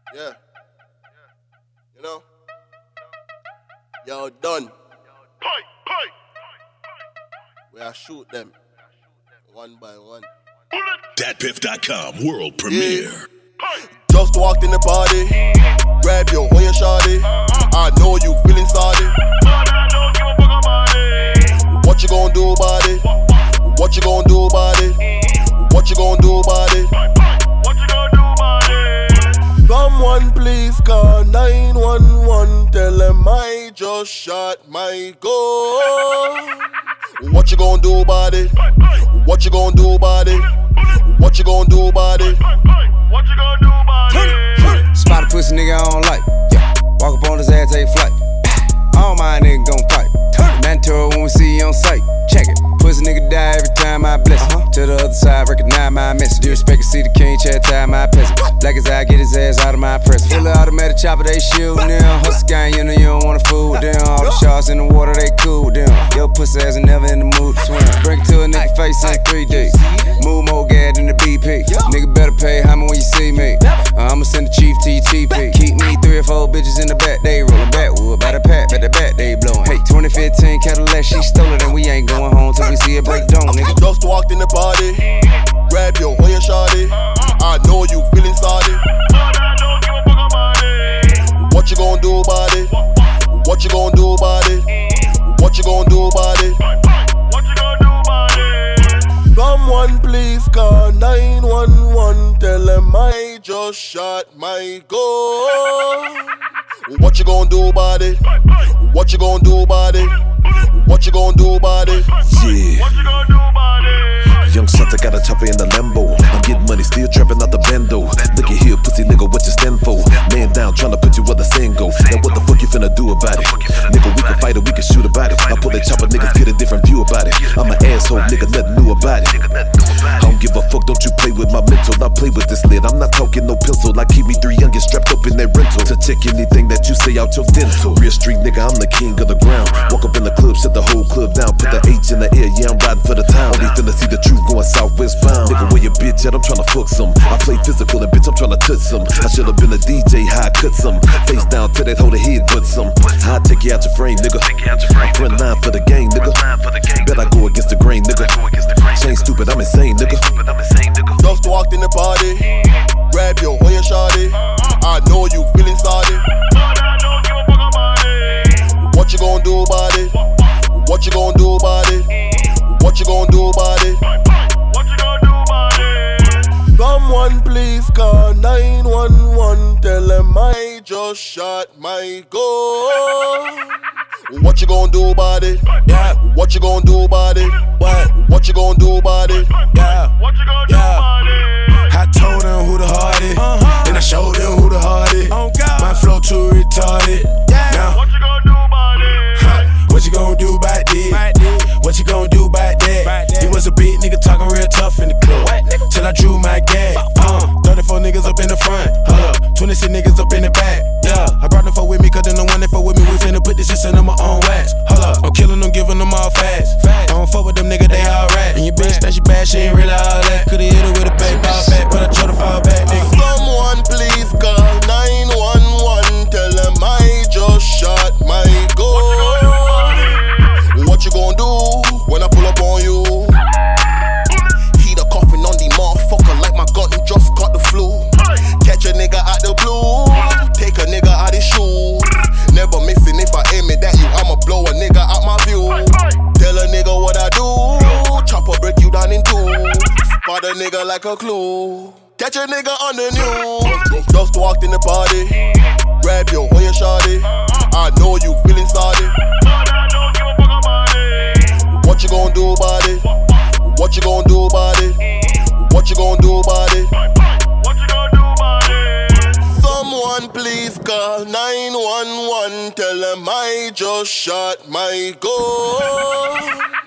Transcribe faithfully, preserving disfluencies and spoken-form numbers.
Yeah. You know? Yo, done. We are shoot them one by one. Dat Piff dot com world premiere. Yeah. Just walked in the party, grab your on your shawty. I know you feeling sorry. What you gonna do about it? What you gonna do about it? What you gonna do about it? Someone please call nine one one. Tell them I just shot my goal. What you gonna do about it? What you gonna do about it? What you gonna do about it? What you gonna do about it? Spot a pussy nigga I don't like. Yeah. Walk up on his ass, take flight. All my niggas gon' fight. Mentor when we see you on sight. Check it. Pussy nigga die every time I bless him. Uh-huh. To the other side, recognize my message. Disrespect and see the king, chat tie my peasant. Black as I get his ass out of my presence. Full of automatic chopper, they shootin' them. Hustle gang, you know you don't wanna fool with them. All the sharks in the water, they cool with them. Yo, pussy ass never in the mood to swim. Bring it to a nigga face in three D. Move more gas than the B P. Nigga better pay how when you see me. Uh, I'ma send the chief to your T P. Keep me three or four bitches in the back, they rollin' backwood. By the pack, by the back, they blowin'. Hey, twenty fifteen Cadillac, she stole it, and we ain't going home till we see it break down, nigga. Just walked in the party, grab your on your shawty. I know you feeling sorry. What you gonna do about it? What you gonna do about it? What you gonna do about it? Someone please call nine one one. Tell them I just shot my goal. What you gonna do about it? What you gonna do about it? What you gonna do about it? Yeah. What you gonna do about it? Young Santa got a chopper in the Lambo. I'm getting money, still trapping out the bando. Look at here, pussy nigga, what you stand for? Man down, tryna put you where the sand go. Now what the fuck you finna do about it? Nigga, we can fight it, we can shoot about it. I pull that chopper, niggas get a different view about it. I'm an asshole, nigga, nothing new about it. I don't give a fuck, don't you play with my mental. I play with this lid, I'm not talking no pencil. I keep me three youngins strapped up in that rental. To check anything that you say out your dental. Real street nigga, I'm the king of the ground. Walk up in the club, shut the whole club down. Put the H in the air, yeah, I'm riding for the town. Only finna see the truth going southwest bound. Nigga, where your bitch at? I'm tryna fuck some. I play physical and bitch, I'm tryna touch some. I should've been a D J, how I cut some. Face down to that hold the head, but some. I'll take you out your frame, nigga. I'm front line for the game, nigga. Bet I go against the grain, nigga. Chain stupid, I'm insane, nigga. Just walked in the party, grab your on your shawty. I know you feeling sorry. What you gonna do about it? What you gonna do about it? What you gonna do about it? Someone please call nine one one. Tell them I just shot my goal. What you gonna do about it? Yeah. What you gonna do about it? What? What you gonna do about it? Yeah. What you gonna do Yeah. about it? I told them who the hard is, Uh-huh. then I showed them who the hard is. Oh, God. My flow too retarded. Yeah. Now, What you gonna do about it? huh, what you gonna do about that? What you gonna do about that? He was a big nigga talking real tough in the club. Till I drew my gag. Uh, thirty-four niggas up in the front. Hold up, twenty-six niggas up in the back. Yeah, I brought them fuck with me, cause then the one that fuck with me, we finna put this shit in my own wax. Hold up, I'm killing them, giving them all fast. I don't fuck with them niggas, they all rat. And your bitch think she bad, she ain't really all that. Could've hit her with a baseball bat, but I tried to fall back, nigga. Someone please call nine one one. Tell them I just shot my goal. What you gonna do when I pull up on you? Heat a coffin on the motherfucker like my gun just caught the flu. Catch a nigga out the blue, take a nigga out his shoes. Never missing if I aim it at you, I'ma blow a nigga out my view. Tell a nigga what I do, chop a break you down in two. Spot a nigga like a clue. Catch a nigga on the news. Just walked in the party, grab your on your shawty. I know you feeling sorry. What you gonna do about it? What you gonna do about it? What you gonna do about it? Someone please call nine one one. Tell them I just shot my goal.